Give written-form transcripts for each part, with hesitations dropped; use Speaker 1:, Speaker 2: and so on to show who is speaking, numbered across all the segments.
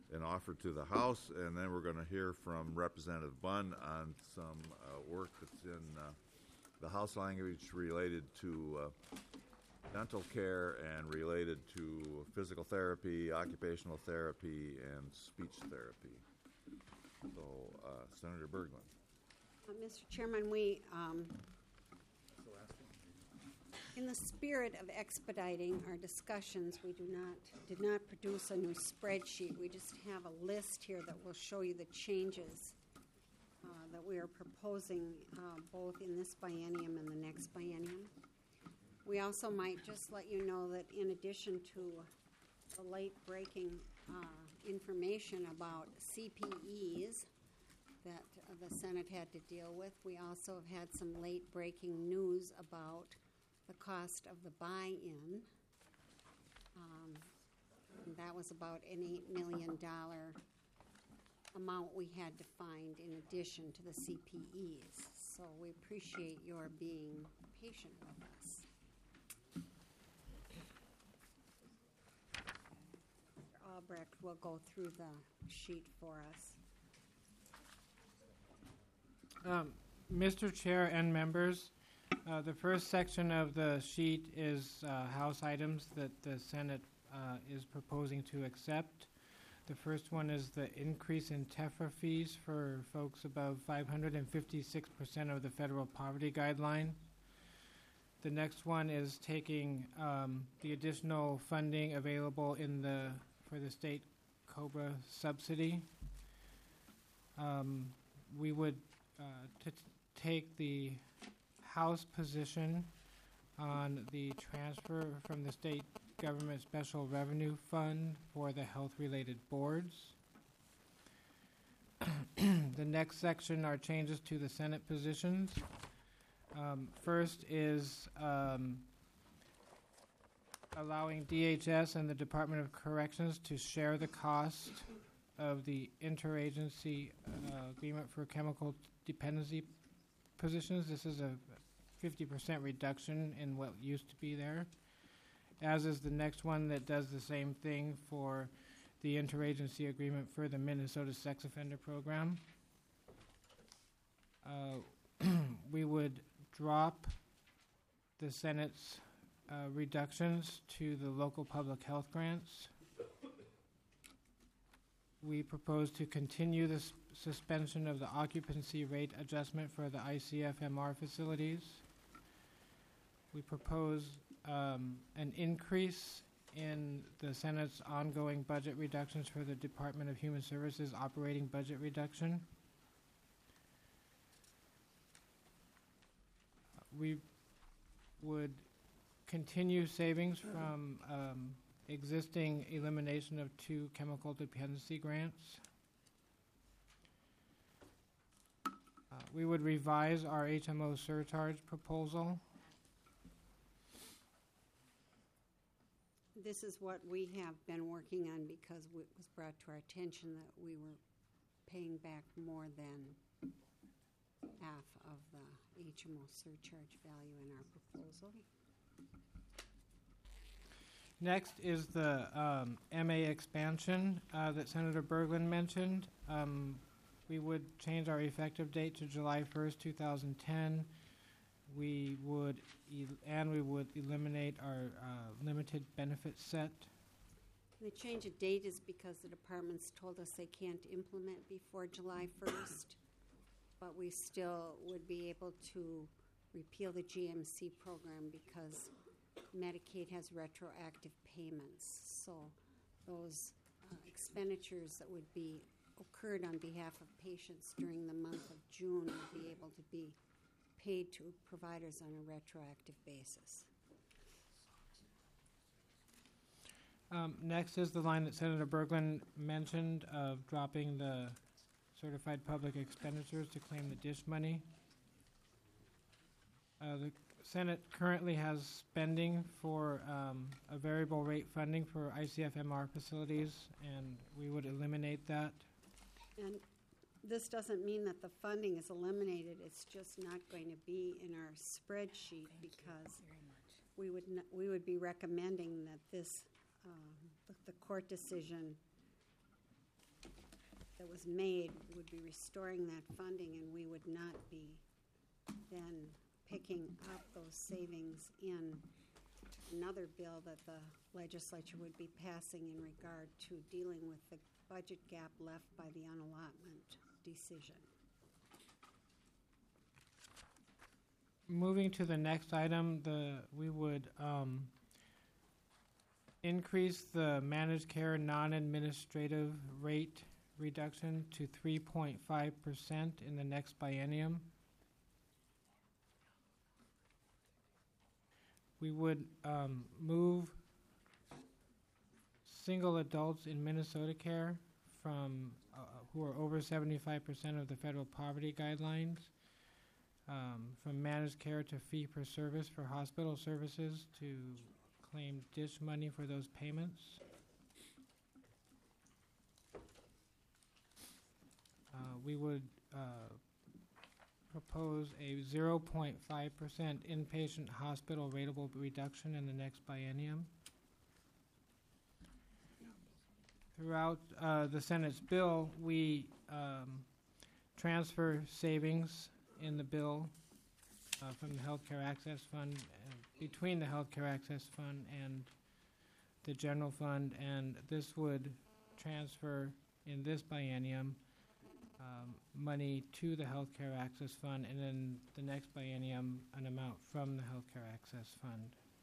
Speaker 1: and offered to the House, and then we're going to hear from Representative Bunn on some work that's in the House language related to dental care and related to physical therapy, occupational therapy, and speech therapy. So, Senator Berglund.
Speaker 2: Mr. Chairman, in the spirit of expediting our discussions, we did not produce a new spreadsheet. We just have a list here that will show you the changes that we are proposing both in this biennium and the next biennium. We also might just let you know that in addition to the late-breaking information about CPEs that the Senate had to deal with, we also have had some late-breaking news about the cost of the buy-in. And that was about an $8 million amount we had to find in addition to the CPEs. So we appreciate your being patient with us. Mr. Albrecht will go through the sheet for us.
Speaker 3: Mr. Chair and members, the first section of the sheet is House items that the Senate is proposing to accept. The first one is the increase in TEFRA fees for folks above 556% of the federal poverty guideline. The next one is taking the additional funding available for the state COBRA subsidy. We would take the House position on the transfer from the state government special revenue fund for the health-related boards. The next section are changes to the Senate positions. First is allowing DHS and the Department of Corrections to share the cost of the interagency agreement for chemical dependency positions. This is a 50% reduction in what used to be there, as is the next one that does the same thing for the interagency agreement for the Minnesota Sex Offender Program. We would drop the Senate's reductions to the local public health grants. We propose to continue the suspension of the occupancy rate adjustment for the ICFMR facilities. We propose an increase in the Senate's ongoing budget reductions for the Department of Human Services operating budget reduction. We would continue savings from existing elimination of 2 chemical dependency grants. We would revise our HMO surcharge proposal.
Speaker 2: This is what we have been working on because it was brought to our attention that we were paying back more than half of the HMO surcharge value in our proposal.
Speaker 3: Next is the MA expansion that Senator Berglund mentioned. We would change our effective date to July 1st, 2010. We would eliminate our limited benefit set.
Speaker 2: The change of date is because the departments told us they can't implement before July 1st, but we still would be able to repeal the GMC program because Medicaid has retroactive payments. So those expenditures that would be occurred on behalf of patients during the month of June would be able to be paid to providers on a retroactive basis.
Speaker 3: Next is the line that Senator Berglund mentioned of dropping the certified public expenditures to claim the DISH money. The Senate currently has spending for a variable rate funding for ICFMR facilities, and we would eliminate that.
Speaker 2: And this doesn't mean that the funding is eliminated. It's just not going to be in our spreadsheet because we would be recommending that this the court decision that was made would be restoring that funding, and we would not be then picking up those savings in another bill that the legislature would be passing in regard to dealing with the budget gap left by the unallotment decision.
Speaker 3: Moving to the next item, we would increase the managed care non-administrative rate reduction to 3.5% in the next biennium. We would move single adults in Minnesota Care from who are over 75% of the federal poverty guidelines, from managed care to fee-for-service for hospital services to claim DISH money for those payments. We would propose a 0.5% inpatient hospital rateable reduction in the next biennium. Throughout the Senate's bill, we transfer savings in the bill from the Healthcare Access Fund, between the Healthcare Access Fund and the General Fund, and this would transfer in this biennium money to the Healthcare Access Fund, and then the next biennium an amount from the Healthcare Access Fund.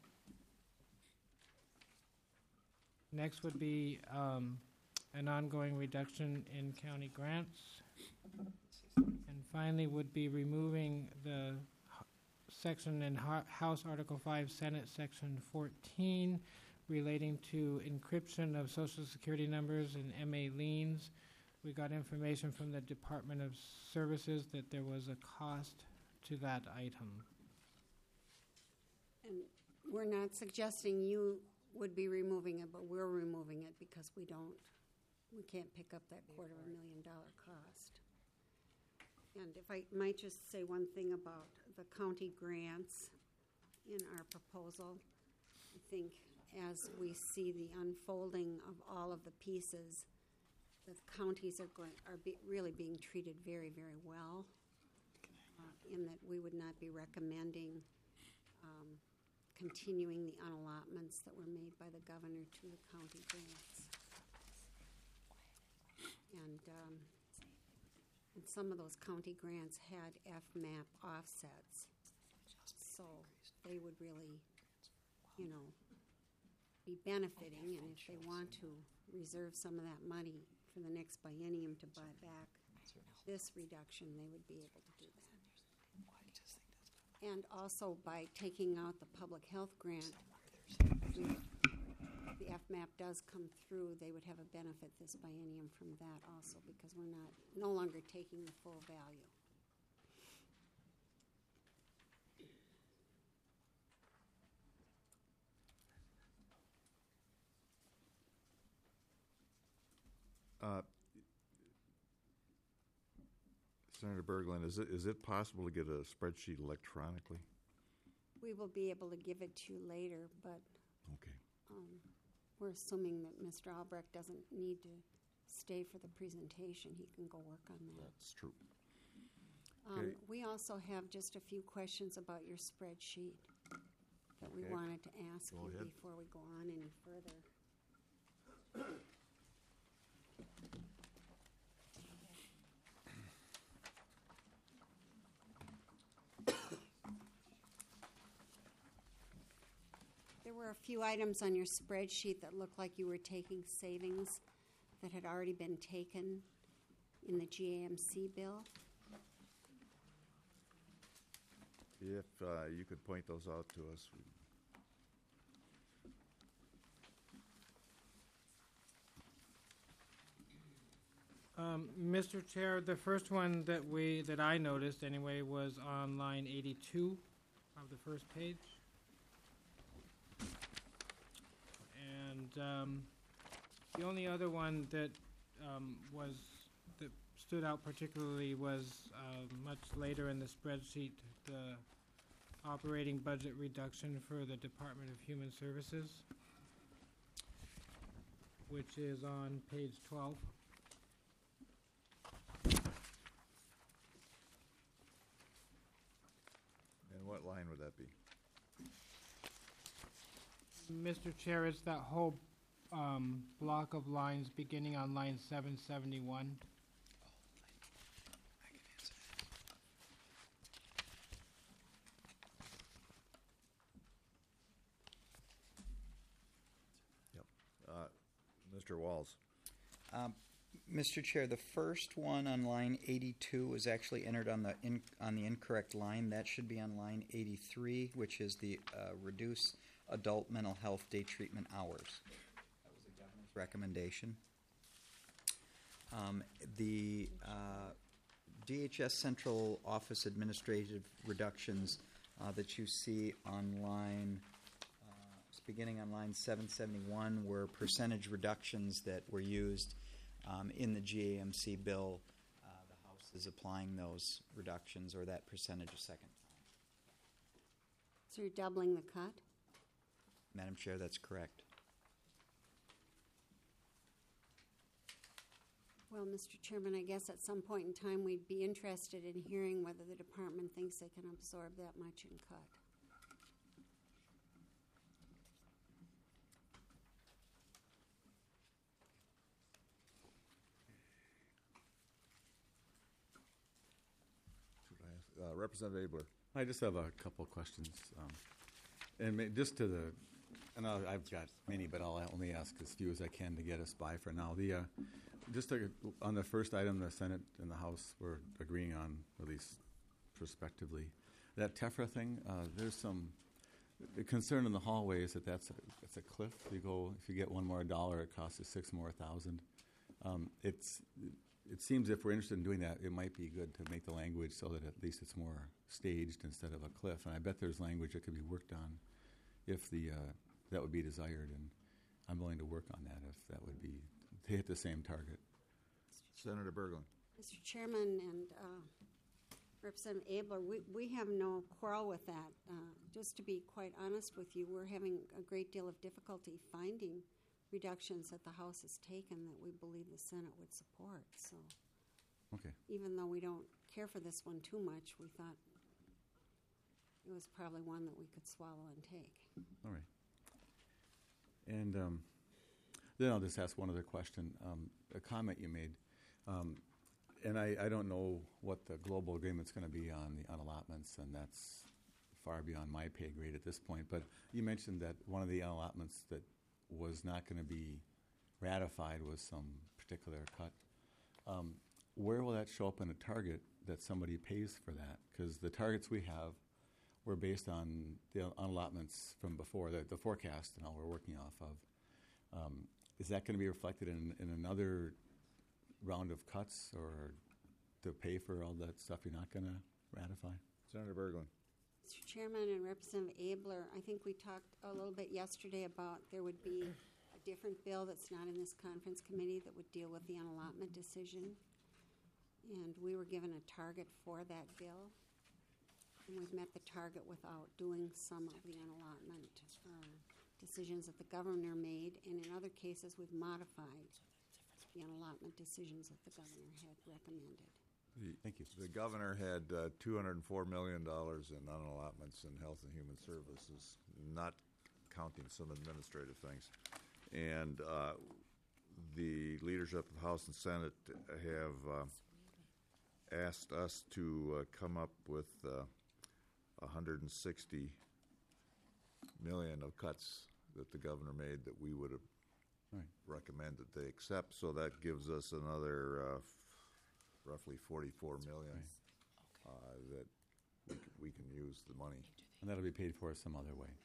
Speaker 3: Next would be an ongoing reduction in county grants. And finally would be removing the section in House Article 5, Senate Section 14, relating to encryption of Social Security numbers and MA liens. We got information from the Department of Services that there was a cost to that item.
Speaker 2: And we're not suggesting you would be removing it, but we're removing it because we can't pick up that $250,000 cost. And if I might just say one thing about the county grants in our proposal, I think as we see the unfolding of all of the pieces, the counties are really being treated very, very well, in that we would not be recommending continuing the unallotments that were made by the governor to the county grants. And some of those county grants had FMAP offsets, so they would really, be benefiting, and if they want to reserve some of that money for the next biennium to buy back this reduction, they would be able to do that. And also by taking out the public health grant, the FMAP does come through, they would have a benefit this biennium from that also, because we're no longer taking the full value.
Speaker 1: Senator Berglund, is it possible to get a spreadsheet electronically?
Speaker 2: We will be able to give it to you later, but
Speaker 1: Okay.
Speaker 2: we're assuming that Mr. Albrecht doesn't need to stay for the presentation. He can go work on that.
Speaker 1: That's true. Okay.
Speaker 2: We also have just a few questions about your spreadsheet that we
Speaker 1: Okay.
Speaker 2: wanted to ask
Speaker 1: Go
Speaker 2: you
Speaker 1: ahead.
Speaker 2: before we go on any further. There were a few items on your spreadsheet that looked like you were taking savings that had already been taken in the GAMC bill.
Speaker 1: If you could point those out to us.
Speaker 3: Mr. Chair, the first one that I noticed anyway was on line 82 of the first page. And the only other one that that stood out particularly was much later in the spreadsheet, the operating budget reduction for the Department of Human Services, which is on page 12.
Speaker 1: And what line would that be?
Speaker 3: Mr. Chair, it's that whole block of lines beginning on line 771.
Speaker 1: Yep. Mr. Walls.
Speaker 4: Mr. Chair, the first one on line 82 was actually entered on the incorrect line. That should be on line 83, which is the reduce adult mental health day treatment hours. That was the governor's recommendation. The DHS Central Office administrative reductions that you see on line, beginning on line 771, were percentage reductions that were used in the GAMC bill. The House is applying those reductions or that percentage a second time.
Speaker 2: So you're doubling the cut?
Speaker 4: Madam Chair, that's correct.
Speaker 2: Well, Mr. Chairman, I guess at some point in time we'd be interested in hearing whether the department thinks they can absorb that much in cut.
Speaker 1: Representative Abler.
Speaker 5: I just have a couple of questions. Just to the, and I've got many, but I'll only ask as few as I can to get us by for now. On the first item, the Senate and the House were agreeing on, at least prospectively, that TEFRA thing. There's some the concern in the hallway is that it's a cliff. If you get $1 more, it costs you $6 more. It seems if we're interested in doing that, it might be good to make the language so that at least it's more staged instead of a cliff. And I bet there's language that could be worked on if that would be desired. And I'm willing to work on that if that would be to hit the same target.
Speaker 1: Senator Berglund.
Speaker 2: Mr. Chairman and Representative Abler, we have no quarrel with that. Just to be quite honest with you, we're having a great deal of difficulty finding reductions that the House has taken that we believe the Senate would support. So
Speaker 5: Okay.
Speaker 2: even though we don't care for this one too much, we thought it was probably one that we could swallow and take.
Speaker 5: All right. And then I'll just ask one other question. A comment you made, and I don't know what the global agreement's going to be on the unallotments, and that's far beyond my pay grade at this point. But you mentioned that one of the unallotments that was not going to be ratified was some particular cut. Where will that show up in a target that somebody pays for that? Because the targets we have were based on the unallotments from before, the forecast and all we're working off of. Is that going to be reflected in another round of cuts or to pay for all that stuff you're not going to ratify?
Speaker 1: Senator Berglund.
Speaker 2: Mr. Chairman and Representative Abler, I think we talked a little bit yesterday about there would be a different bill that's not in this conference committee that would deal with the unallotment decision. And we were given a target for that bill. And we've met the target without doing some of the unallotment decisions that the governor made. And in other cases, we've modified the unallotment decisions that the governor had recommended.
Speaker 5: Thank you.
Speaker 1: The governor had $204 million in unallotments in Health and Human Services, not counting some administrative things. And the leadership of the House and Senate have asked us to come up with 160 million of cuts that the governor made that we would have recommended they accept. So that gives us another roughly 44 million that we can use the money.
Speaker 5: And that'll be paid for some other way.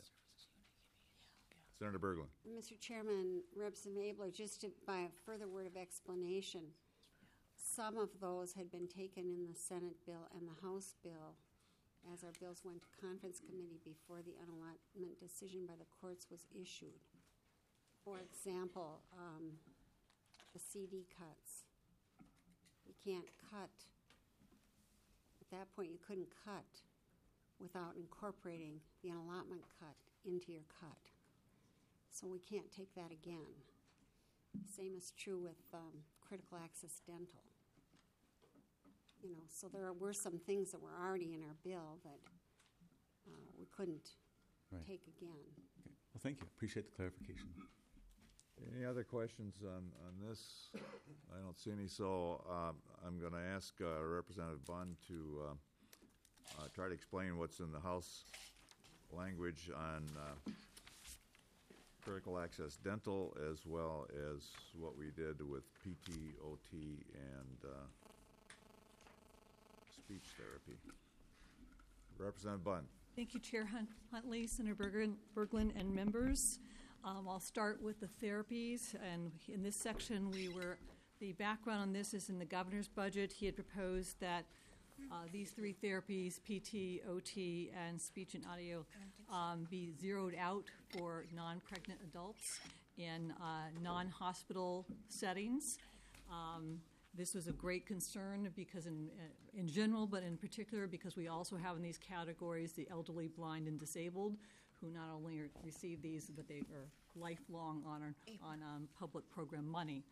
Speaker 1: Senator Berglund.
Speaker 2: Mr. Chairman, Representative Abler, just by a further word of explanation, some of those had been taken in the Senate bill and the House bill as our bills went to conference committee before the unallotment decision by the courts was issued. For example, the CD cuts. You can't cut. At that point, you couldn't cut without incorporating the unallotment cut into your cut. So we can't take that again. Same is true with critical access dental. So there were some things that were already in our bill that we couldn't
Speaker 5: Right.
Speaker 2: take again.
Speaker 5: Okay. Well, thank you. Appreciate the clarification.
Speaker 1: Any other questions on this? I don't see any, so I'm going to ask Representative Bunn to try to explain what's in the House language on critical access dental, as well as what we did with PT, OT, and speech therapy. Representative Bunn.
Speaker 6: Thank you, Chair Huntley, Senator Berglund, and members. I'll start with the therapies, and in this section, the background on this is in the governor's budget. He had proposed that these three therapies, PT, OT, and speech and audio, be zeroed out for non-pregnant adults in non-hospital settings. This was a great concern because in general, but in particular because we also have in these categories the elderly, blind, and disabled, who not only receive these, but they are lifelong on public program money.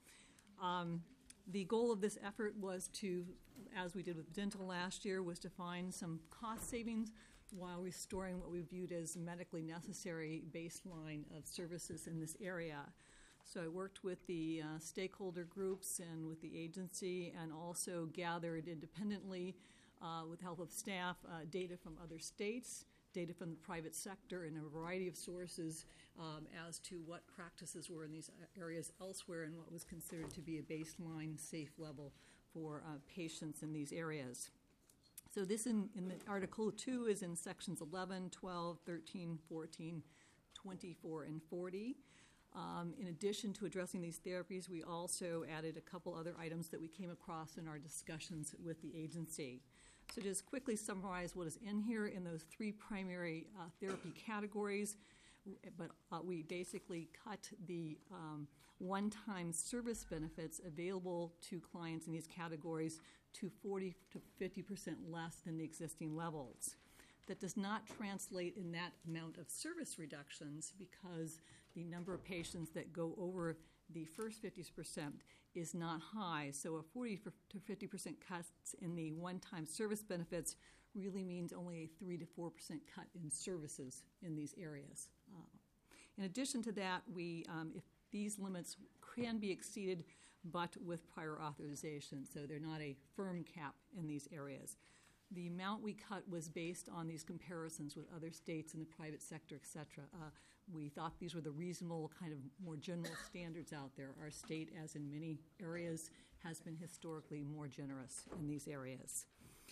Speaker 6: The goal of this effort was to, as we did with dental last year, was to find some cost savings while restoring what we viewed as medically necessary baseline of services in this area. So I worked with the stakeholder groups and with the agency, and also gathered independently with the help of staff data from other states, data from the private sector, and a variety of sources as to what practices were in these areas elsewhere and what was considered to be a baseline safe level for patients in these areas. So this in the Article 2 is in sections 11, 12, 13, 14, 24, and 40. In addition to addressing these therapies, we also added a couple other items that we came across in our discussions with the agency. So just quickly summarize what is in here in those three primary therapy categories, but we basically cut the one-time service benefits available to clients in these categories to 40 to 50% less than the existing levels. That does not translate in that amount of service reductions because the number of patients that go over the first 50% is not high. So a 40 to 50% cuts in the one-time service benefits really means only a 3 to 4% cut in services in these areas. In addition to that, if these limits can be exceeded, but with prior authorization, so they're not a firm cap in these areas. The amount we cut was based on these comparisons with other states in the private sector, et cetera. We thought these were the reasonable kind of more general standards out there. Our state, as in many areas, has been historically more generous in these areas.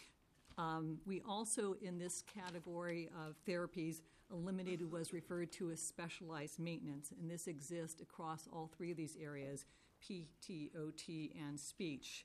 Speaker 6: We also, in this category of therapies, eliminated what was referred to as specialized maintenance, and this exists across all three of these areas, PT, OT, and speech.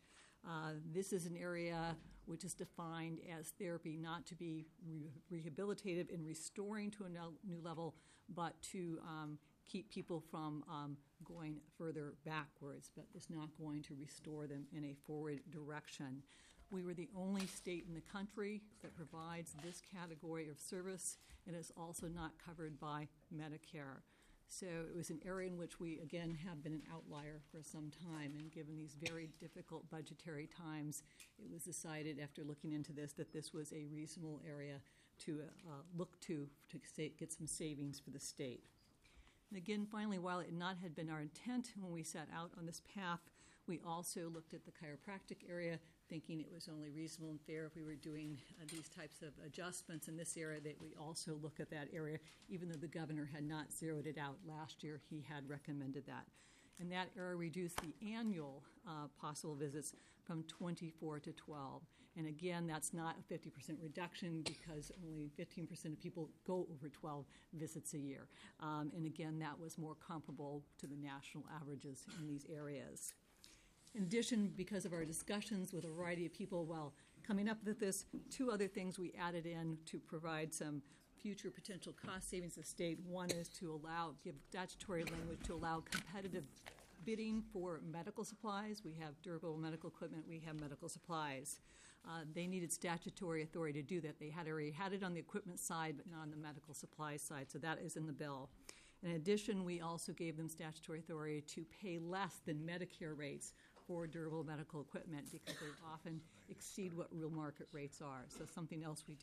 Speaker 6: This is an area which is defined as therapy not to be rehabilitative and restoring to a new level, but to keep people from going further backwards, but is not going to restore them in a forward direction. We were the only state in the country that provides this category of service. It is also not covered by Medicare. So it was an area in which we, again, have been an outlier for some time. And given these very difficult budgetary times, it was decided after looking into this that this was a reasonable area to look to get some savings for the state. And again, finally, while it not had been our intent when we set out on this path, we also looked at the chiropractic area, thinking it was only reasonable and fair if we were doing these types of adjustments in this area that we also look at that area, even though the governor had not zeroed it out last year. He had recommended that. And that area reduced the annual possible visits from 24 to 12. And again, that's not a 50% reduction because only 15% of people go over 12 visits a year. And again, that was more comparable to the national averages in these areas. In addition, because of our discussions with a variety of people while coming up with this, two other things we added in to provide some future potential cost savings to the state. One is to give statutory language to allow competitive bidding for medical supplies. We have durable medical equipment. We have medical supplies. They needed statutory authority to do that. They had already had it on the equipment side, but not on the medical supply side, so that is in the bill. In addition, we also gave them statutory authority to pay less than Medicare rates for durable medical equipment because they often exceed what real market rates are. So something else we did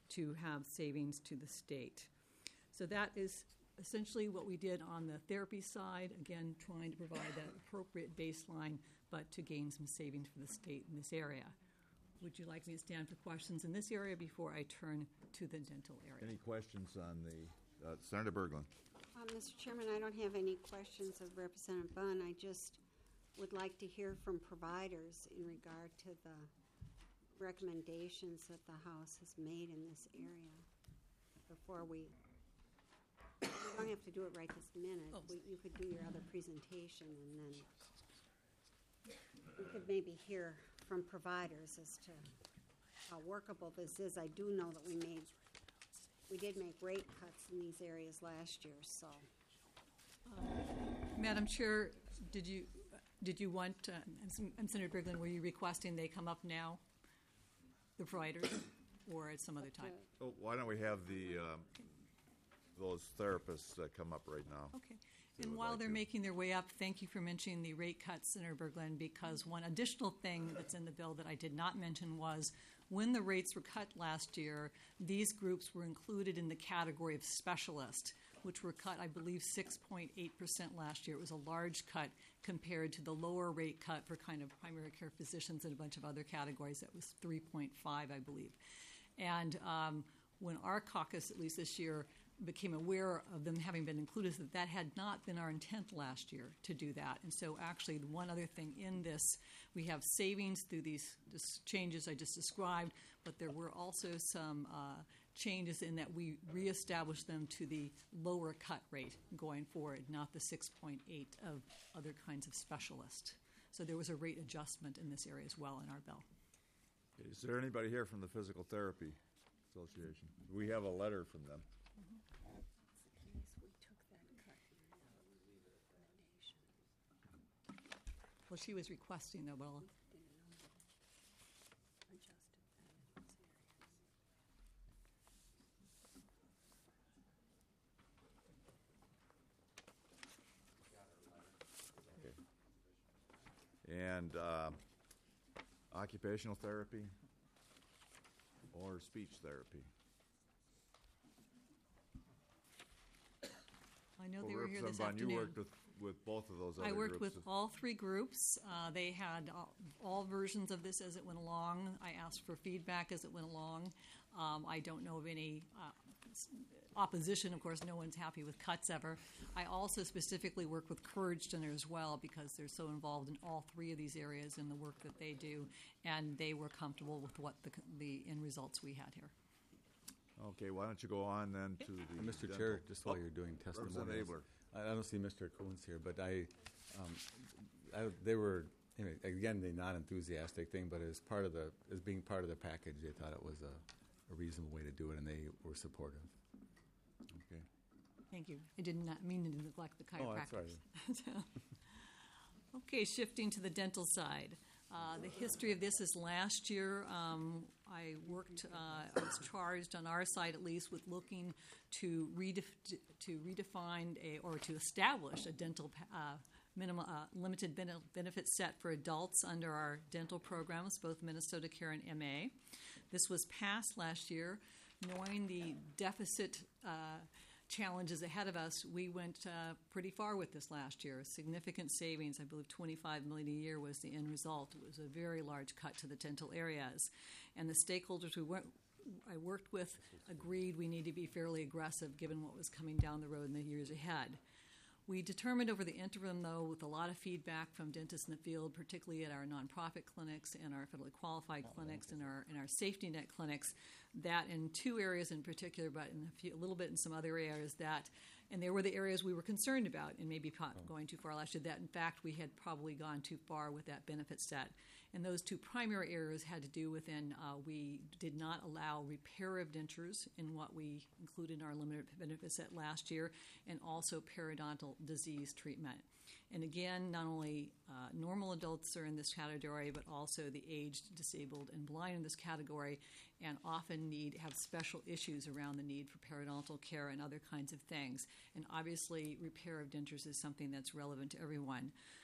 Speaker 6: to have savings to the state. So that is essentially what we did on the therapy side, again, trying to provide that appropriate baseline, but to gain some savings for the state in this area. Would you like me to stand for questions in this area before I turn to the dental area?
Speaker 1: Any questions on the, Senator Berglund?
Speaker 2: Mr. Chairman, I don't have any questions of Representative Bunn. I just would like to hear from providers in regard to the recommendations that the House has made in this area before we don't have to do it right this minute. You could do your other presentation, and then we could maybe hear from providers as to how workable this is. I do know that we did make rate cuts in these areas last year, so.
Speaker 6: Madam Chair, did you want, and Senator Berglund, were you requesting they come up now, the providers, or at some other time?
Speaker 1: Oh, why don't we have those therapists come up right now?
Speaker 6: Okay.
Speaker 1: They
Speaker 6: And
Speaker 1: would
Speaker 6: while
Speaker 1: like
Speaker 6: they're
Speaker 1: to.
Speaker 6: making their way up, thank you for mentioning the rate cuts, Senator Berglund, because one additional thing that's in the bill that I did not mention was when the rates were cut last year, these groups were included in the category of specialist, which were cut, I believe, 6.8% last year. It was a large cut compared to the lower rate cut for kind of primary care physicians and a bunch of other categories. That was 3.5, I believe. And when our caucus, at least this year, became aware of them having been included, that had not been our intent last year to do that. And so actually, the one other thing in this, we have savings through these changes I just described, but there were also some changes in that we reestablished them to the lower cut rate going forward, not the 6.8 of other kinds of specialists. So there was a rate adjustment in this area as well in our bill.
Speaker 1: Is there anybody here from the Physical Therapy Association? We have a letter from them.
Speaker 6: Well, she was requesting though, well,
Speaker 1: And occupational therapy or speech therapy?
Speaker 6: I know
Speaker 1: Well,
Speaker 6: they were here this
Speaker 1: Representative Bunn,
Speaker 6: afternoon.
Speaker 1: you worked with both of those other
Speaker 6: I
Speaker 1: groups.
Speaker 6: worked with all three groups. They had all versions of this as it went along. I asked for feedback as it went along. I don't know of any opposition. Of course, no one's happy with cuts ever. I also specifically work with Courage Center as well because they're so involved in all three of these areas in the work that they do, and they were comfortable with what the end results we had here.
Speaker 1: Okay, why don't you go on then to the
Speaker 5: Mr.
Speaker 1: dental-
Speaker 5: Chair, just while
Speaker 1: Oh,
Speaker 5: you're doing testimonials,
Speaker 1: Representative Abler.
Speaker 5: I don't see Mr. Coons here, but they were, anyway, again, the non-enthusiastic thing, but as being part of the package, they thought it was a reasonable way to do it, and they were supportive.
Speaker 1: Okay.
Speaker 6: Thank you. I did not mean to neglect the
Speaker 5: Oh, that's
Speaker 6: chiropractors. Okay, shifting to the dental side. The history of this is last year. I was charged on our side at least with looking to redefine or to establish a dental minimum limited benefit set for adults under our dental programs, both Minnesota Care and MA. This was passed last year. Knowing the deficit challenges ahead of us, we went pretty far with this last year. Significant savings, I believe $25 million a year was the end result. It was a very large cut to the dental areas. And the stakeholders I worked with agreed we need to be fairly aggressive given what was coming down the road in the years ahead. We determined over the interim, though, with a lot of feedback from dentists in the field, particularly at our nonprofit clinics and our federally qualified clinics and our safety net clinics, that in two areas in particular, but a little bit in some other areas and they were the areas we were concerned about and maybe going too far last year, that in fact we had probably gone too far with that benefit set. And those two primary areas had to do with we did not allow repair of dentures in what we included in our limited benefit set last year, and also periodontal disease treatment. And again, not only normal adults are in this category, but also the aged, disabled, and blind in this category, and often have special issues around the need for periodontal care and other kinds of things. And obviously, repair of dentures is something that's relevant to everyone.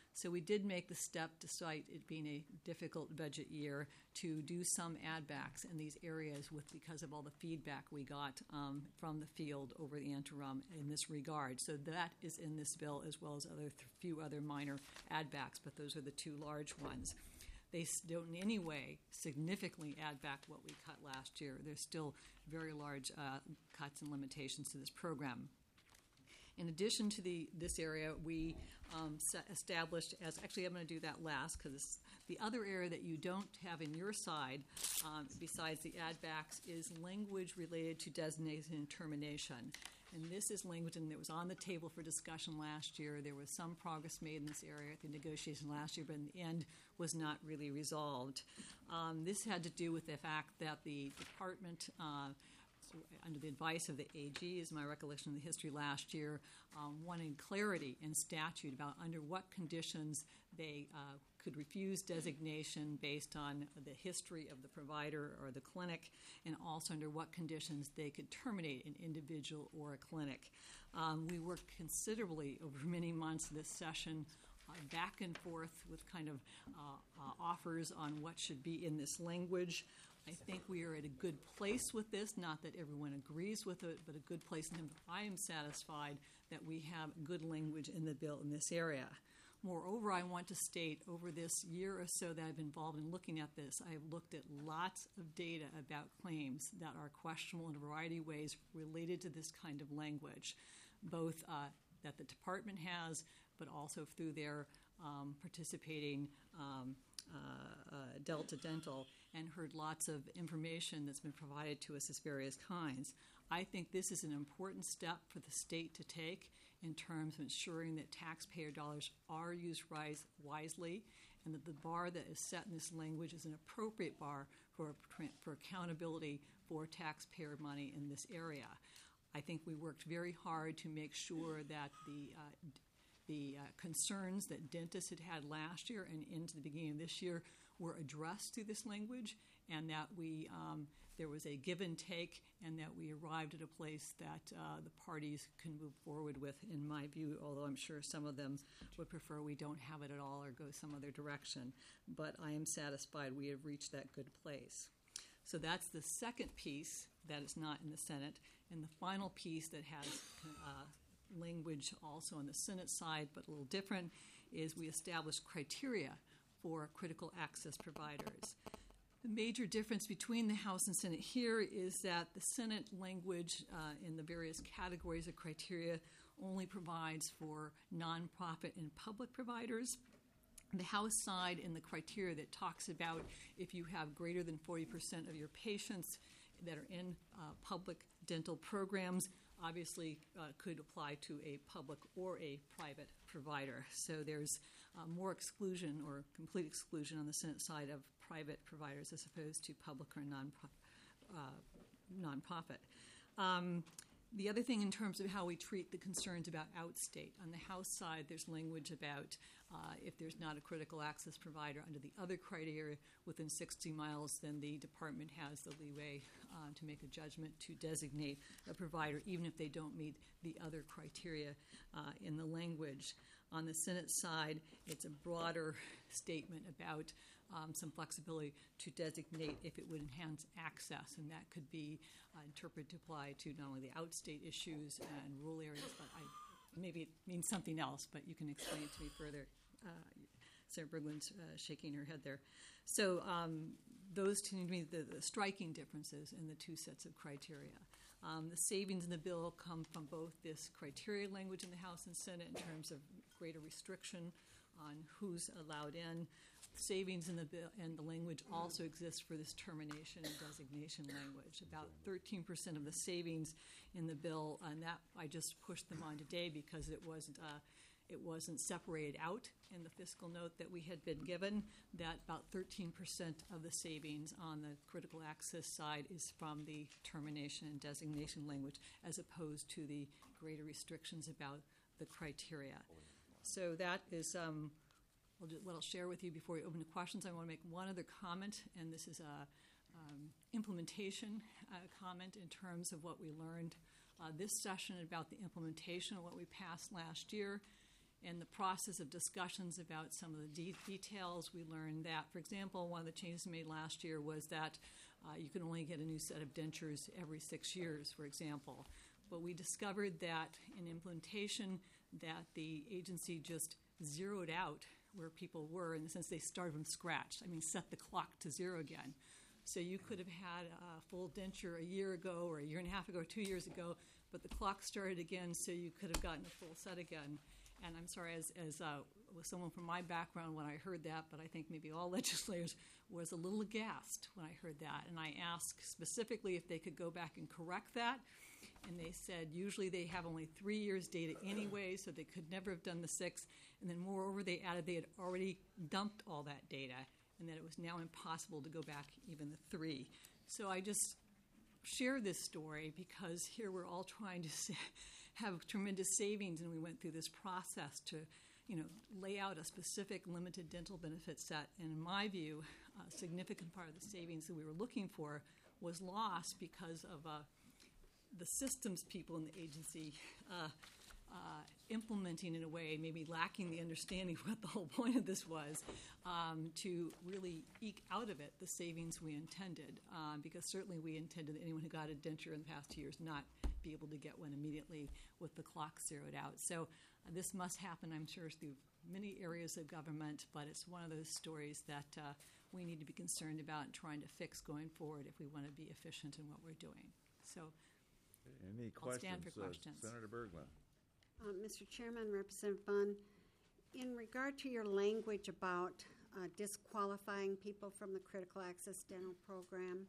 Speaker 6: So we did make the step, despite it being a difficult budget year, to do some add backs in these areas because of all the feedback we got from the field over the interim in this regard. So that is in this bill, as well as few other minor add backs, but those are the two large ones. They don't in any way significantly add back what we cut last year. There's still very large cuts and limitations to this program. In addition to this area, we established actually I'm going to do that last because the other area that you don't have in your side, besides the add backs, is language related to designation and termination. And this is language that was on the table for discussion last year. There was some progress made in this area at the negotiation last year, but in the end was not really resolved. This had to do with the fact that the department, under the advice of the AG, is my recollection of the history last year, wanted clarity in statute about under what conditions they could refuse designation based on the history of the provider or the clinic, and also under what conditions they could terminate an individual or a clinic. We worked considerably over many months this session, back and forth with kind of offers on what should be in this language. I think we are at a good place with this, not that everyone agrees with it, but a good place. And I am satisfied that we have good language in the bill in this area. Moreover, I want to state over this year or so that I've been involved in looking at this, I have looked at lots of data about claims that are questionable in a variety of ways related to this kind of language, both that the department has, but also through their participating Delta Dental, and heard lots of information that's been provided to us as various kinds. I think this is an important step for the state to take in terms of ensuring that taxpayer dollars are used wisely, and that the bar that is set in this language is an appropriate bar for accountability for taxpayer money in this area. I think we worked very hard to make sure that the concerns that dentists had last year and into the beginning of this year were addressed through this language, and that there was a give and take, and that we arrived at a place that the parties can move forward with, in my view, although I'm sure some of them would prefer we don't have it at all or go some other direction. But I am satisfied we have reached that good place. So that's the second piece that is not in the Senate, and the final piece that has language also on the Senate side, but a little different, is we established criteria for critical access providers. The major difference between the House and Senate here is that the Senate language in the various categories of criteria only provides for nonprofit and public providers. The House side in the criteria that talks about if you have greater than 40% of your patients that are in public dental programs, obviously could apply to a public or a private provider. So there's more exclusion or complete exclusion on the Senate side of private providers as opposed to public or nonprofit. The other thing in terms of how we treat the concerns about outstate, on the House side there's language about if there's not a critical access provider under the other criteria within 60 miles, then the department has the leeway to make a judgment to designate a provider, even if they don't meet the other criteria in the language. On the Senate side, it's a broader statement about some flexibility to designate if it would enhance access, and that could be interpreted to apply to not only the outstate issues and rural areas, but maybe it means something else, but you can explain it to me further. Sarah Berglund's shaking her head there. So those tend to be the striking differences in the two sets of criteria. The savings in the bill come from both this criteria language in the House and Senate in terms of greater restriction on who's allowed in. Savings in the bill and the language also exists for this termination and designation language. About 13% of the savings in the bill, and that I just pushed them on today because it wasn't separated out in the fiscal note that we had been given, that about 13% of the savings on the critical access side is from the termination and designation language as opposed to the greater restrictions about the criteria. So that is what I'll share with you before we open to questions. I want to make one other comment, and this is a implementation comment in terms of what we learned this session about the implementation of what we passed last year. in the process of discussions about some of the details, we learned that, for example, one of the changes made last year was that you can only get a new set of dentures every 6 years, for example. But we discovered that in implementation that the agency just zeroed out where people were, in the sense they started from scratch. I mean, set the clock to zero again. So you could have had a full denture a year ago or a year and a half ago or 2 years ago, but the clock started again, so you could have gotten a full set again. And I'm sorry, as with someone from my background, when I heard that, but I think maybe all legislators was a little aghast when I heard that. And I asked specifically if they could go back and correct that. And they said usually they have only 3 years data anyway, so they could never have done the 6. And then moreover, they added they had already dumped all that data, and that it was now impossible to go back even the 3. So I just share this story because here we're all trying to have tremendous savings, and we went through this process to, lay out a specific limited dental benefit set. And in my view, a significant part of the savings that we were looking for was lost because of the systems people in the agency implementing in a way, maybe lacking the understanding of what the whole point of this was, to really eke out of it the savings we intended. Because certainly we intended that anyone who got a denture in the past 2 years not be able to get one immediately with the clock zeroed out. So this must happen, I'm sure, through many areas of government, but it's one of those stories that we need to be concerned about and trying to fix going forward if we want to be efficient in what we're doing. So
Speaker 1: Any
Speaker 6: I'll
Speaker 1: questions?
Speaker 6: stand for questions.
Speaker 1: Senator Berglund.
Speaker 2: Mr. Chairman, Representative Bunn, in regard to your language about disqualifying people from the Critical Access Dental Program,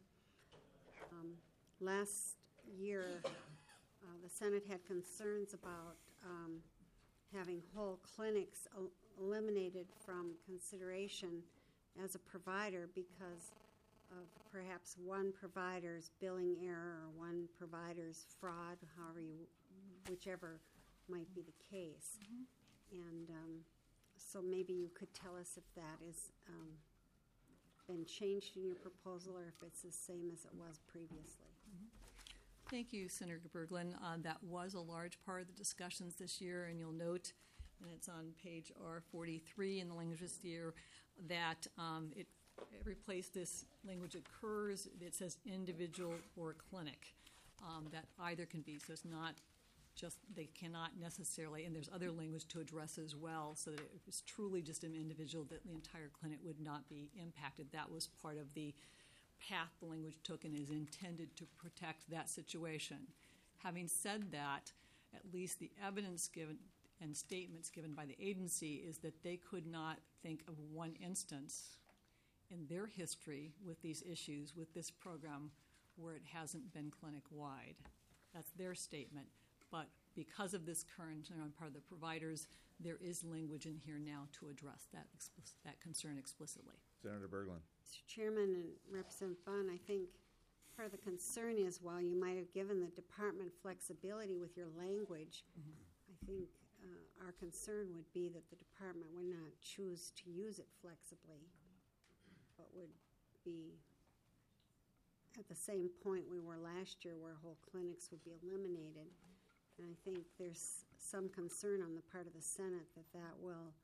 Speaker 2: last year the Senate had concerns about having whole clinics eliminated from consideration as a provider because of perhaps one provider's billing error or one provider's fraud, whichever might be the case. And so maybe you could tell us if that has been changed in your proposal or if it's the same as it was previously.
Speaker 6: Thank you, Senator Berglund. That was a large part of the discussions this year, and you'll note, and it's on page R43 in the language this year, that every place this language occurs, it says individual or clinic. That either can be, so it's not just, they cannot necessarily, and there's other language to address as well, so that if it was truly just an individual, that the entire clinic would not be impacted. That was part of the path the language took and is intended to protect that situation. Having said that, at least the evidence given and statements given by the agency is that they could not think of one instance in their history with these issues, with this program, where it hasn't been clinic-wide. That's their statement. But because of this current on part of the providers, there is language in here now to address that concern explicitly.
Speaker 1: Senator Berglund.
Speaker 2: Mr. Chairman and Representative Bunn, I think part of the concern is while you might have given the department flexibility with your language, I think our concern would be that the department would not choose to use it flexibly, but would be at the same point we were last year where whole clinics would be eliminated. And I think there's some concern on the part of the Senate that that will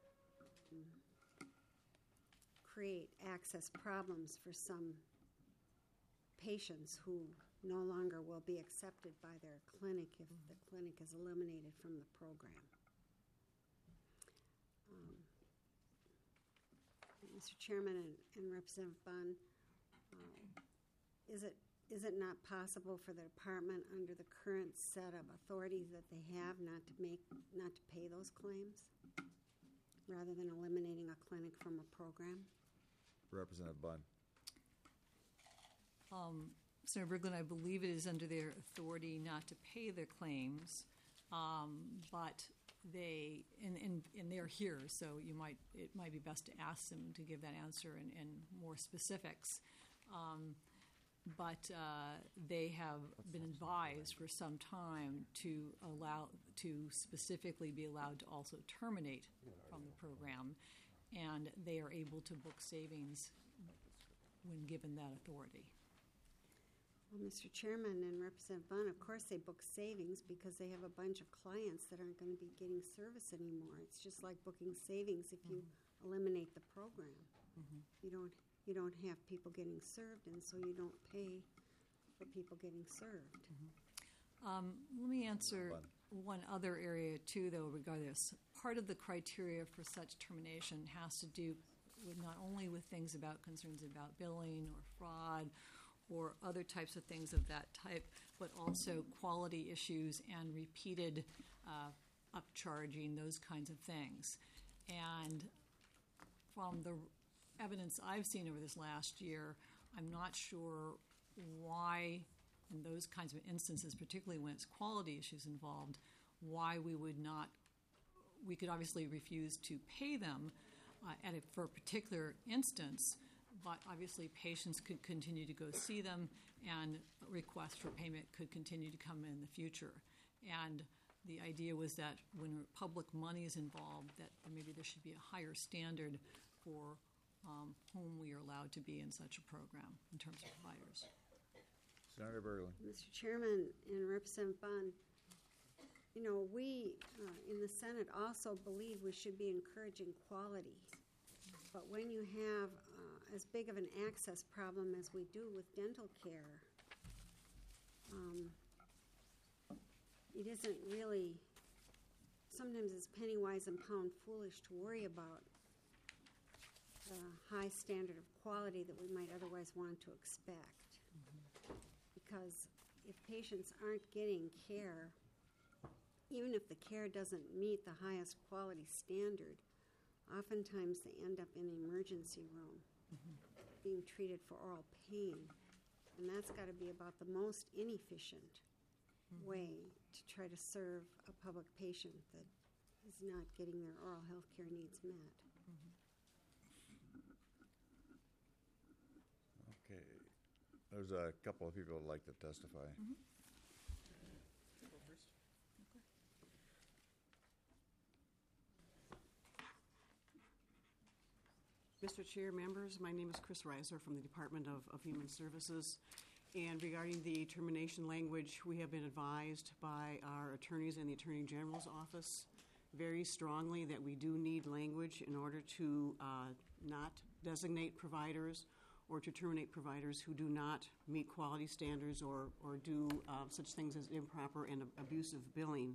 Speaker 2: create access problems for some patients who no longer will be accepted by their clinic if the clinic is eliminated from the program. Mr. Chairman and Representative Bunn, is it not possible for the department under the current set of authorities that they have not to pay those claims rather than eliminating a clinic from a program?
Speaker 1: Representative Bunn.
Speaker 6: Senator Berglund, I believe it is under their authority not to pay their claims, but they and they're here, so it might be best to ask them to give that answer in more specifics. But they have been advised for some time to specifically be allowed to also terminate from the program, and they are able to book savings when given that authority.
Speaker 2: Well, Mr. Chairman and Representative Bunn, of course they book savings because they have a bunch of clients that aren't going to be getting service anymore. It's just like booking savings if you eliminate the program. You don't have people getting served, and so you don't pay for people getting served.
Speaker 6: Let me answer one other area, too, though, regarding this. Part of the criteria for such termination has to do with not only with things about concerns about billing or fraud or other types of things of that type, but also quality issues and repeated upcharging, those kinds of things. And from the evidence I've seen over this last year, I'm not sure why, in those kinds of instances, particularly when it's quality issues involved, why we could obviously refuse to pay them for a particular instance, but obviously patients could continue to go see them and requests for payment could continue to come in the future. And the idea was that when public money is involved, that maybe there should be a higher standard for whom we are allowed to be in such a program in terms of providers.
Speaker 1: Senator Berglund.
Speaker 2: Mr. Chairman and Representative Bunn, you know, we in the Senate also believe we should be encouraging quality. But when you have as big of an access problem as we do with dental care, it isn't really, sometimes it's penny wise and pound foolish to worry about the high standard of quality that we might otherwise want to expect. Because if patients aren't getting care, even if the care doesn't meet the highest quality standard, oftentimes they end up in the emergency room being treated for oral pain. And that's got to be about the most inefficient way to try to serve a public patient that is not getting their oral health care needs met.
Speaker 1: Okay. There's a couple of people who would like to testify.
Speaker 7: Mr. Chair, members, my name is Chris Reiser from the Department of Human Services. And regarding the termination language, we have been advised by our attorneys in the Attorney General's office very strongly that we do need language in order to not designate providers or to terminate providers who do not meet quality standards or do such things as improper and abusive billing.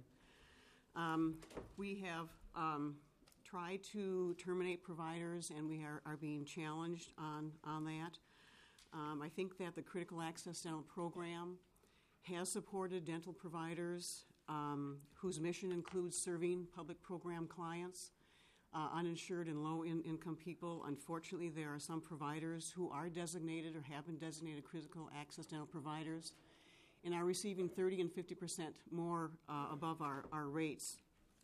Speaker 7: We have tried to terminate providers, and we are being challenged on that. I think that the Critical Access Dental Program has supported dental providers whose mission includes serving public program clients, uninsured and low-income people. Unfortunately, there are some providers who are designated or have been designated critical access dental providers and are receiving 30% and 50% more above our rates.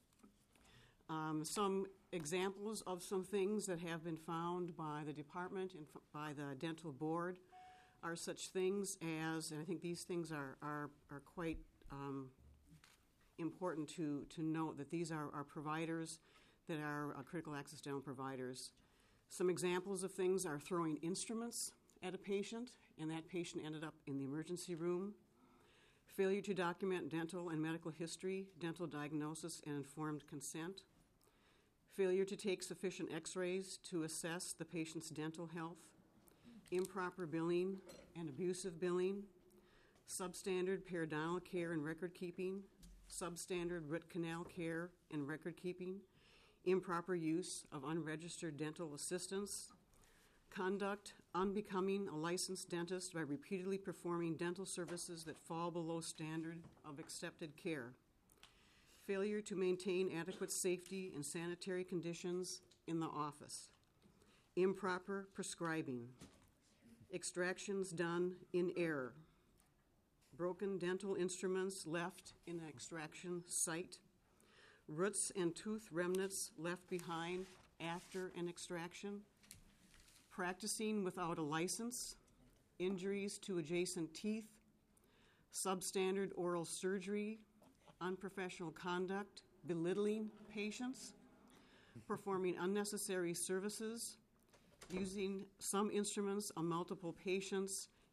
Speaker 7: Some examples of some things that have been found by the department and by the dental board are such things as, and I think these things are quite important to note, that these are providers that are critical access dental providers. Some examples of things are throwing instruments at a patient, and that patient ended up in the emergency room. Failure to document dental and medical history, dental diagnosis, and informed consent. Failure to take sufficient x-rays to assess the patient's dental health. Improper billing and abusive billing. Substandard periodontal care and record keeping. Substandard root canal care and record keeping. Improper use of unregistered dental assistants. Conduct unbecoming a licensed dentist by repeatedly performing dental services that fall below standard of accepted care. Failure to maintain adequate safety and sanitary conditions in the office. Improper prescribing. Extractions done in error. Broken dental instruments left in an extraction site. Roots and tooth remnants left behind after an extraction. Practicing without a license. Injuries to adjacent teeth. Substandard oral surgery. Unprofessional conduct, belittling patients, performing unnecessary services, using some instruments on multiple patients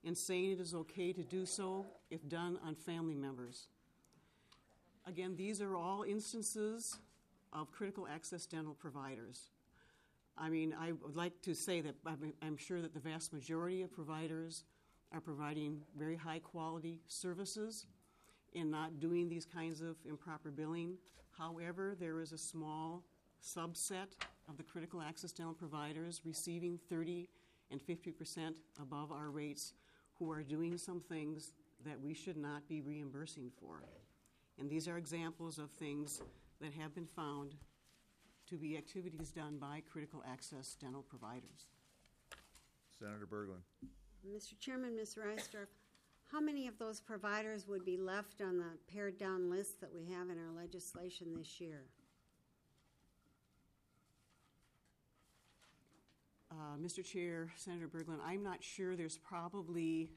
Speaker 7: and saying it is okay to do so if done on family members. Again, these are all instances of critical access dental providers. I mean, I would like to say that I'm sure that the vast majority of providers are providing very high quality services and not doing these kinds of improper billing. However, there is a small subset of the critical access dental providers receiving 30 and 50% above our rates who are doing some things that we should not be reimbursing for. And these are examples of things that have been found to be activities done by critical access dental providers.
Speaker 1: Senator Berglund.
Speaker 2: Mr. Chairman, Ms. Reisdorf, how many of those providers would be left on the pared down list that we have in our legislation this year?
Speaker 7: Mr. Chair, Senator Berglund, I'm not sure. There's probably,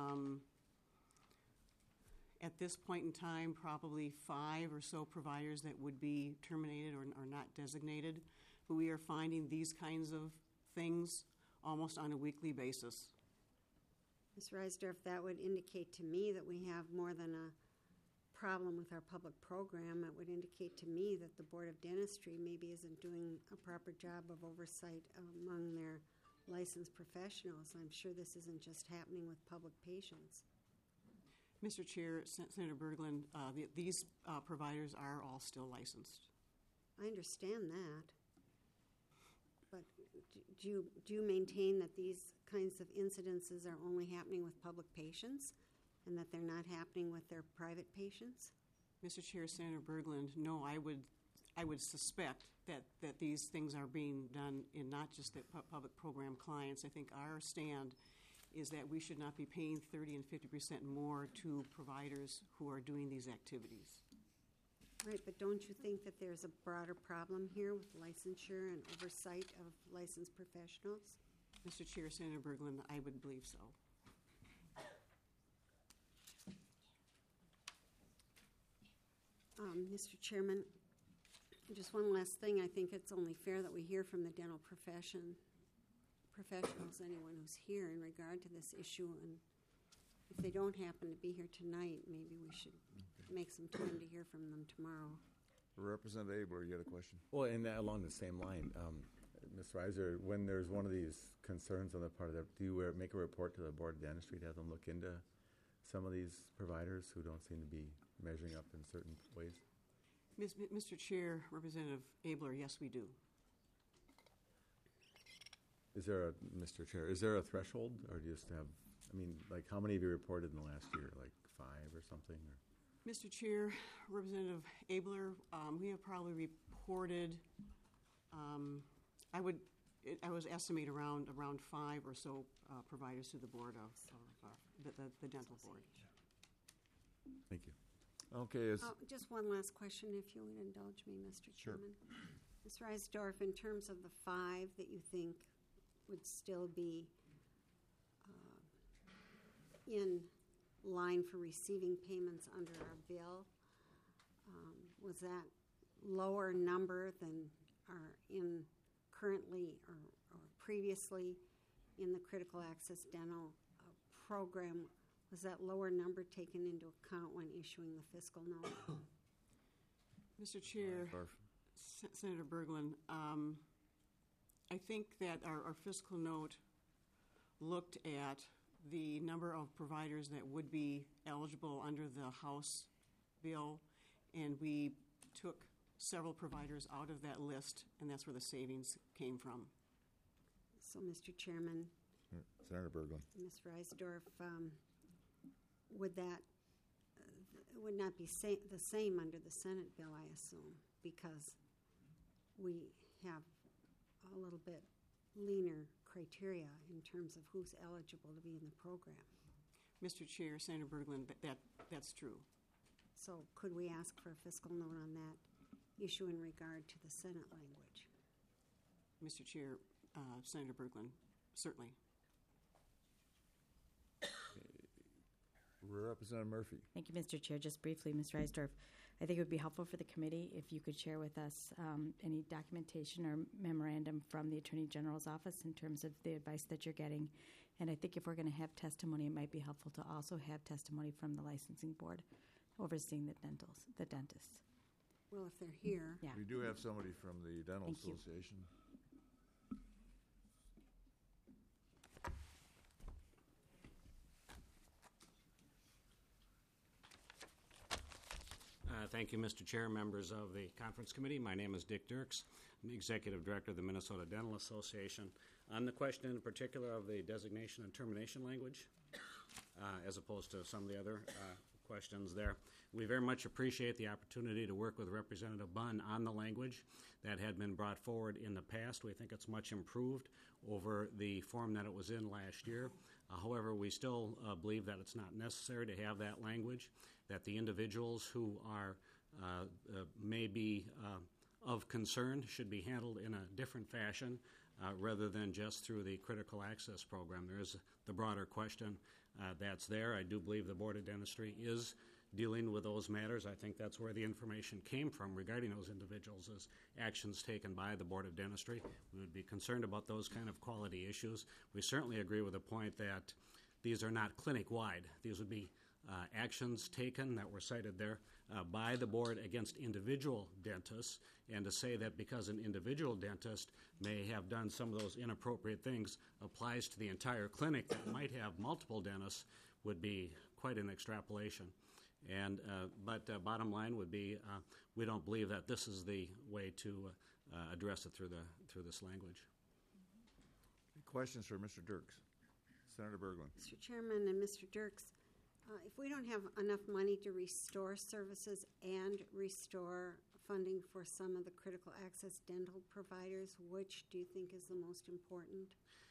Speaker 7: at this point in time, probably 5 or so providers that would be terminated or not designated. But we are finding these kinds of things almost on a weekly basis.
Speaker 2: Ms. Reisdorf, that would indicate to me that we have more than a problem with our public program. It would indicate to me that the Board of Dentistry maybe isn't doing a proper job of oversight among their licensed professionals. I'm sure this isn't just happening with public patients.
Speaker 7: Mr. Chair, Senator Berglund, these providers are all still licensed.
Speaker 2: I understand that. But do you maintain that these kinds of incidences are only happening with public patients and that they're not happening with their private patients?
Speaker 7: Mr. Chair, Senator Berglund, no, I would suspect that these things are being done in not just the public program clients. I think our stand is that we should not be paying 30 and 50% more to providers who are doing these activities.
Speaker 2: Right, but don't you think that there's a broader problem here with licensure and oversight of licensed professionals?
Speaker 7: Mr. Chair, Senator Berglund, I would believe so.
Speaker 2: Mr. Chairman, just one last thing. I think it's only fair that we hear from the dental professionals, anyone who's here, in regard to this issue. And if they don't happen to be here tonight, maybe we should make some time to hear from them tomorrow.
Speaker 1: Representative Abler, you had a question?
Speaker 5: Well, and along the same line, Ms. Reiser, when there's one of these concerns on the part of the, do you make a report to the Board of Dentistry to have them look into some of these providers who don't seem to be measuring up in certain ways?
Speaker 7: Mr. Chair, Representative Abler, yes, we do.
Speaker 5: Is there Mr. Chair, is there a threshold, or do you just have, I mean, like how many have you reported in the last year, like 5 or something? Or?
Speaker 7: Mr. Chair, Representative Abler, we have probably reported, I would estimate around 5 or so providers to the board of the dental board.
Speaker 5: Thank you.
Speaker 1: Okay.
Speaker 2: Just one last question, if you would indulge me, Mr.
Speaker 1: Sure.
Speaker 2: Chairman. Ms. Reisdorf, in terms of the 5 that you think would still be in line for receiving payments under our bill, was that lower number than are in currently or previously in the critical access dental program? Was that lower number taken into account when issuing the fiscal note?
Speaker 7: Mr. Chair, Senator Berglund, I think that our fiscal note looked at the number of providers that would be eligible under the House bill, and we took several providers out of that list, and that's where the savings came from.
Speaker 2: So, Mr. Chairman,
Speaker 1: Senator Berglund.
Speaker 2: Ms. Reisdorf, would that would not be the same under the Senate bill, I assume, because we have a little bit leaner criteria in terms of who's eligible to be in the program.
Speaker 7: Mr. Chair, Senator Berglund, that's true.
Speaker 2: So could we ask for a fiscal note on that issue in regard to the Senate language?
Speaker 7: Mr. Chair, Senator Berglund, certainly.
Speaker 1: Representative Murphy.
Speaker 8: Thank you, Mr. Chair. Just briefly, Ms. Reisdorf, I think it would be helpful for the committee if you could share with us any documentation or memorandum from the Attorney General's office in terms of the advice that you're getting. And I think if we're going to have testimony, it might be helpful to also have testimony from the licensing board overseeing the dentists.
Speaker 2: Well, if they're here.
Speaker 8: Yeah.
Speaker 1: We do have somebody from the Dental
Speaker 8: Thank you.
Speaker 1: Association.
Speaker 9: Thank you, Mr. Chair, members of the conference committee. My name is Dick Dirks. I'm the Executive Director of the Minnesota Dental Association. On the question in particular of the designation and termination language, as opposed to some of the other questions there, we very much appreciate the opportunity to work with Representative Bunn on the language that had been brought forward in the past. We think it's much improved over the form that it was in last year. However, we still believe that it's not necessary to have that language, that the individuals who are may be of concern should be handled in a different fashion rather than just through the critical access program. There is the broader question that's there. I do believe the Board of Dentistry is dealing with those matters. I think that's where the information came from regarding those individuals as actions taken by the Board of Dentistry. We would be concerned about those kind of quality issues. We certainly agree with the point that these are not clinic-wide. These would be actions taken that were cited there by the board against individual dentists, and to say that because an individual dentist may have done some of those inappropriate things applies to the entire clinic that might have multiple dentists would be quite an extrapolation. And but bottom line would be we don't believe that this is the way to address it through this language.
Speaker 1: Questions for Mr. Dirks? Senator Berglund.
Speaker 2: Mr. Chairman and Mr. Dirks, if we don't have enough money to restore services and restore funding for some of the critical access dental providers, which do you think is the most important?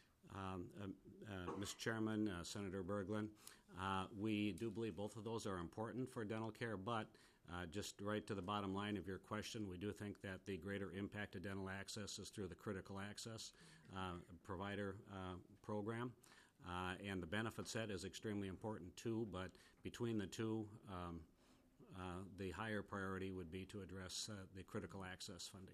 Speaker 9: Mr. Chairman, Senator Berglund, we do believe both of those are important for dental care, but just right to the bottom line of your question, we do think that the greater impact of dental access is through the critical access provider program. And the benefit set is extremely important too, but between the two, the higher priority would be to address the critical access funding.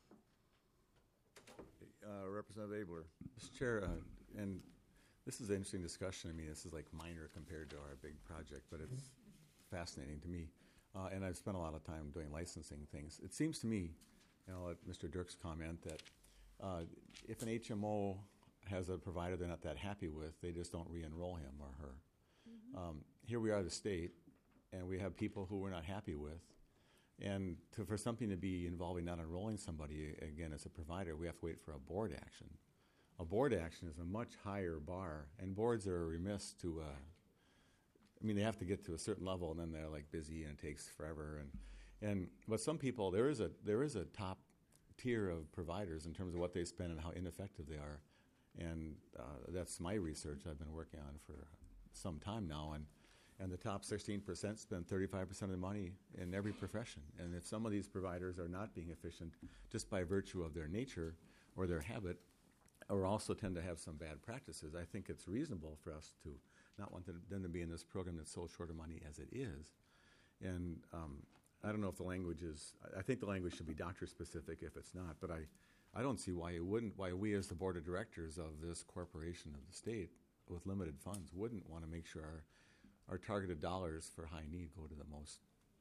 Speaker 1: Representative Abler.
Speaker 5: Mr. Chair, and this is an interesting discussion. I mean, this is like minor compared to our big project, but it's fascinating to me. And I've spent a lot of time doing licensing things. It seems to me, and I'll let Mr. Dirks comment, that if an HMO has a provider they're not that happy with, they just don't re-enroll him or her. Mm-hmm. Here we are at the state, and we have people who we're not happy with. And for something to be involving not enrolling somebody, again, as a provider, we have to wait for a board action. A board action is a much higher bar, and boards are remiss to, they have to get to a certain level, and then they're like busy, and it takes forever. But some people, there is a top tier of providers in terms of what they spend and how ineffective they are. And that's my research I've been working on for some time now. And the top 16% spend 35% of the money in every profession. And if some of these providers are not being efficient just by virtue of their nature or their habit, or also tend to have some bad practices, I think it's reasonable for us to not want them to be in this program that's so short of money as it is. And I don't know if the language is, I think the language should be doctor-specific if it's not, but I don't see why we as the board of directors of this corporation of the state with limited funds wouldn't want to make sure our targeted dollars for high need go to the most,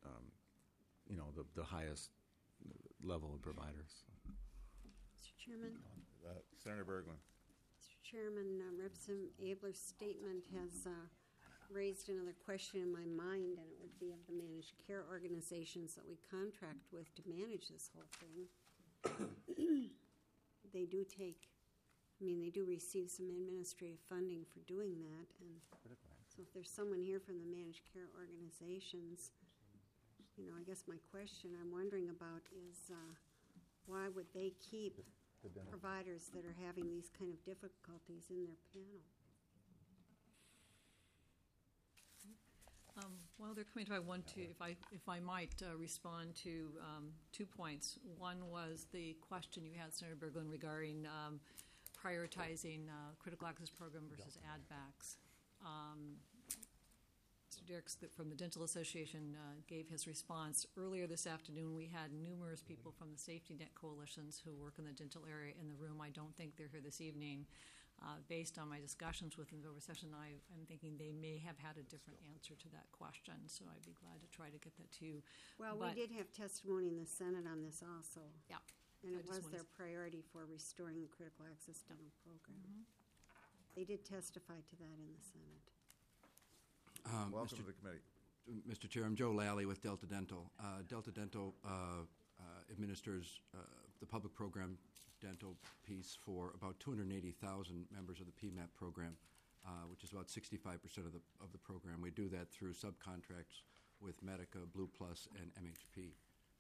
Speaker 5: the highest level of providers.
Speaker 2: Mr. Chairman?
Speaker 1: Senator Berglund.
Speaker 2: Mr. Chairman, Representative Abler's statement has raised another question in my mind, and it would be of the managed care organizations that we contract with to manage this whole thing. They do they do receive some administrative funding for doing that. And so if there's someone here from the managed care organizations, I guess my question I'm wondering about is why would they keep providers that are having these kind of difficulties in their panel?
Speaker 6: While they're coming to, I want to, if I might respond to 2 points. One was the question you had, Senator Berglund, regarding prioritizing critical access program versus add-backs. Mr. Dirks from the Dental Association gave his response. Earlier this afternoon, we had numerous people from the Safety Net Coalitions who work in the dental area in the room. I don't think they're here this evening. Based on my discussions with them over session, I'm thinking they may have had a different answer to that question, so I'd be glad to try to get that to you.
Speaker 2: Well,
Speaker 6: But-
Speaker 2: we did have testimony in the Senate on this also.
Speaker 6: Yeah.
Speaker 2: And
Speaker 6: I
Speaker 2: it
Speaker 6: just
Speaker 2: was
Speaker 6: wanted
Speaker 2: their priority for restoring the critical access dental program.
Speaker 6: Mm-hmm.
Speaker 2: They did testify to that in the Senate.
Speaker 1: Welcome to the committee.
Speaker 10: Mr. Chair, I'm Joe Lally with Delta Dental. Delta Dental administers the public program dental piece for about 280,000 members of the PMAP program, which is about 65% of the program. We do that through subcontracts with Medica, Blue Plus, and MHP.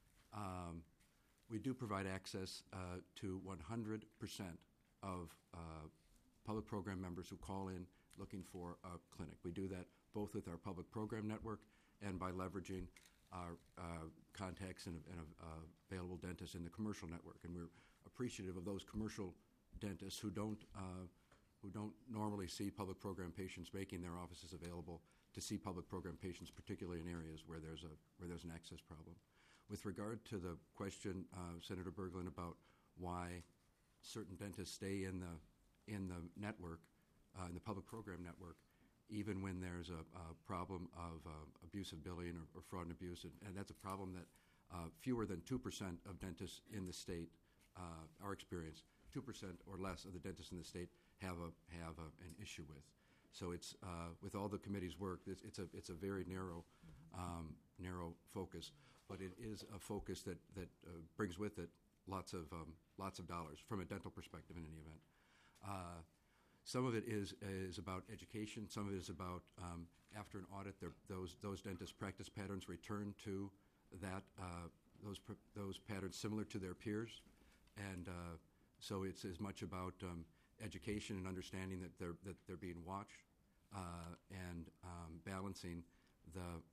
Speaker 10: We do provide access to 100% of public program members who call in looking for a clinic. We do that both with our public program network and by leveraging our contacts and available dentists in the commercial network. And we're appreciative of those commercial dentists who don't normally see public program patients, making their offices available to see public program patients, particularly in areas where there's an access problem. With regard to the question, Senator Berglund, about why certain dentists stay in the network, in the public program network, even when there's a problem of abusive billing or fraud and abuse, and that's a problem that fewer than 2% of dentists in the state, our experience, 2% or less of the dentists in the state have an issue with. So it's with all the committee's work, it's a very narrow focus, but it is a focus that brings with it lots of dollars from a dental perspective in any event. Some of it is about education. Some of it is about after an audit, those dentist practice patterns return to that those patterns similar to their peers, and so it's as much about education and understanding that they're being watched and balancing the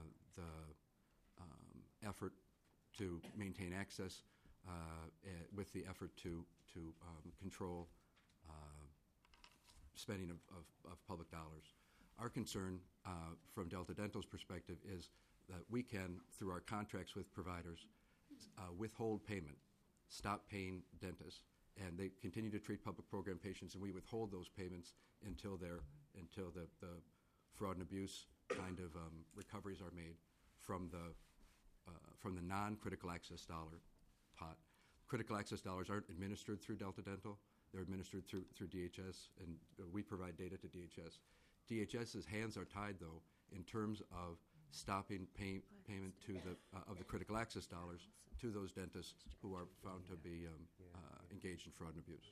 Speaker 10: effort to maintain access with the effort to control spending of public dollars. Our concern from Delta Dental's perspective is that we can, through our contracts with providers, withhold payment, stop paying dentists, and they continue to treat public program patients, and we withhold those payments until the fraud and abuse kind of recoveries are made from the non-critical access dollar pot. Critical access dollars aren't administered through Delta Dental. They're administered through DHS, and we provide data to DHS. DHS's hands are tied, though, in terms of stopping payment to of the critical access dollars to those dentists who are found to be engaged in fraud and abuse.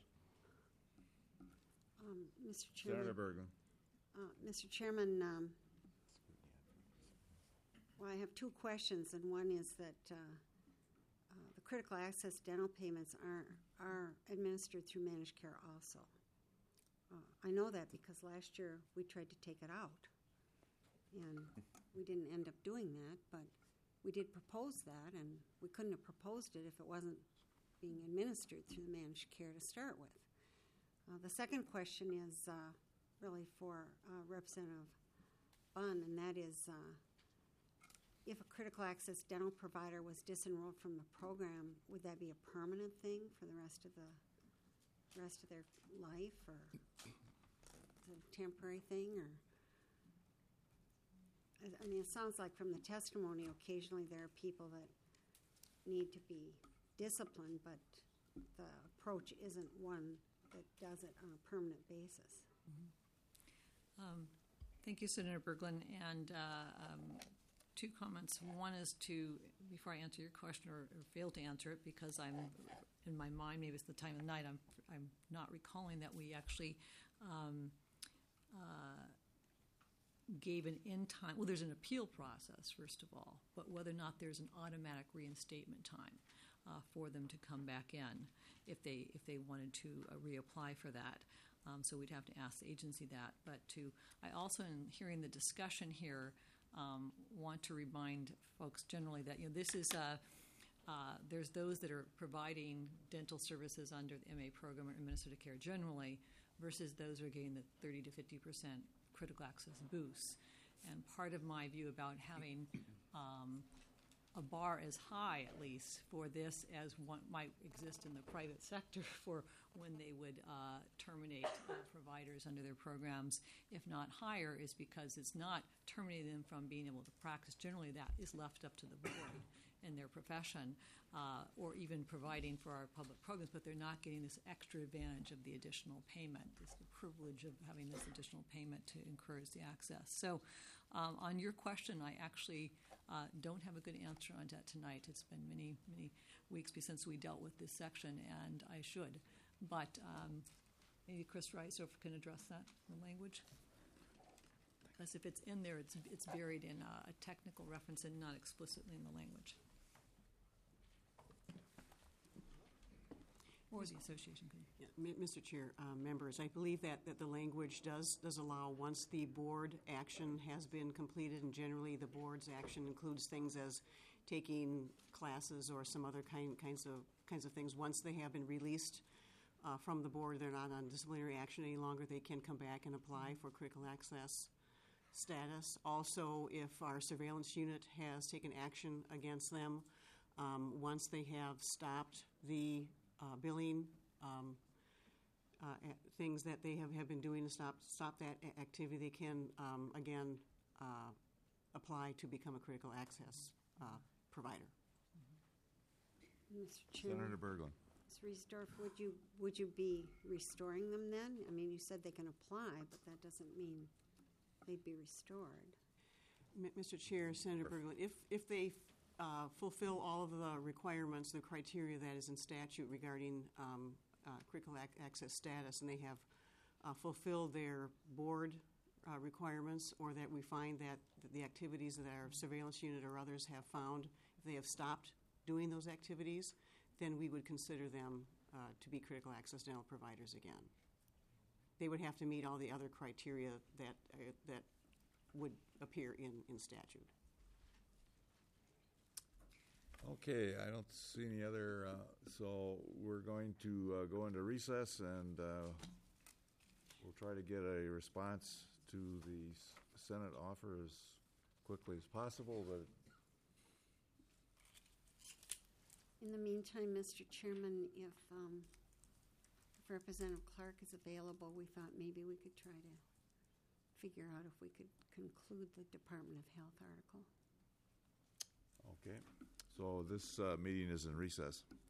Speaker 2: Mr. Chairman.
Speaker 1: Senator Berglund.
Speaker 2: Mr. Chairman, well, I have two questions, and one is that the critical access dental payments are administered through managed care also. I know that because last year we tried to take it out, and we didn't end up doing that, but we did propose that, and we couldn't have proposed it if it wasn't being administered through managed care to start with. The second question is really for Representative Bunn, and that is if a critical access dental provider was disenrolled from the program, would that be a permanent thing for the rest of their life, or is it a temporary thing? Or I mean, it sounds like from the testimony, occasionally there are people that need to be disciplined, but the approach isn't one that does it on a permanent basis.
Speaker 6: Thank you, Senator Berglund. And two comments. One is before I answer your question or fail to answer it, because I'm in my mind, maybe it's the time of night, I'm not recalling that we actually gave an end time. Well, there's an appeal process, first of all, but whether or not there's an automatic reinstatement time for them to come back in if they wanted to reapply for that. So we'd have to ask the agency that. But I also, in hearing the discussion here, want to remind folks generally that this is there's those that are providing dental services under the MA program or administrative care generally, versus those who are getting the 30 to 50% critical access boost. And part of my view about having a bar as high, at least, for this as what might exist in the private sector for when they would terminate providers under their programs, if not higher, is because it's not terminating them from being able to practice. Generally, that is left up to the board in their profession, or even providing for our public programs, but they're not getting this extra advantage of the additional payment, this privilege of having this additional payment to encourage the access. So on your question, I actually don't have a good answer on that tonight. It's been many, many weeks since we dealt with this section, and I should. But maybe Chris Rice can address that, the language. Because if it's in there, it's buried in a technical reference and not explicitly in the language. Or the association could.
Speaker 7: Yeah, Mr. Chair, members, I believe that the language does allow, once the board action has been completed, and generally the board's action includes things as taking classes or some other kinds of things. Once they have been released from the board, they're not on disciplinary action any longer. They can come back and apply for critical access status. Also, if our surveillance unit has taken action against them, once they have stopped the billing things that they have been doing to stop that activity, they can again apply to become a critical access provider.
Speaker 2: Mr. Chairman,
Speaker 1: Senator Berglund.
Speaker 2: Ms. Riesdorf, would you be restoring them then? I mean, you said they can apply, but that doesn't mean they'd be restored.
Speaker 7: Mr. Chair, Senator Berglund, if they fulfill all of the requirements, the criteria that is in statute regarding critical access status, and they have fulfilled their board requirements, or that we find that the activities that our surveillance unit or others have found, if they have stopped doing those activities, then we would consider them to be critical access dental providers again. They would have to meet all the other criteria that would appear in statute.
Speaker 1: Okay, I don't see any other, so we're going to go into recess, and we'll try to get a response to the Senate offer as quickly as possible. But
Speaker 2: In the meantime, Mr. Chairman, if Representative Clark is available, we thought maybe we could try to figure out if we could conclude the Department of Health article.
Speaker 1: okay, so this meeting is in recess.